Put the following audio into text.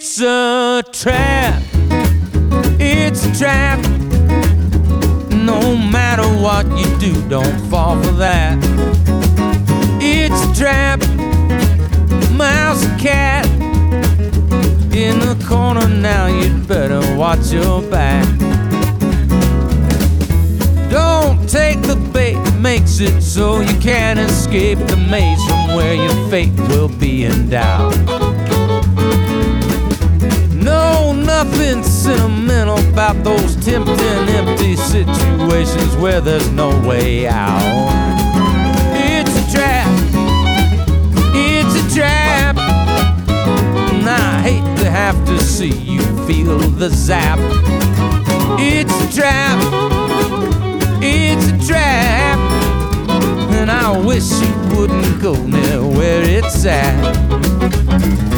It's a trap. It's a trap. No matter what you do, don't fall for that. It's a trap. Mouse and cat in the corner now, you'd better watch your back. Don't take the bait that makes it so you can't escape the maze from where your fate will be in doubt. No, nothing sentimental about those tempting empty situations where there's no way out. It's a trap. It's a trap. And I hate to have to see you feel the zap. It's a trap. It's a trap. And I wish you wouldn't go near where it's at.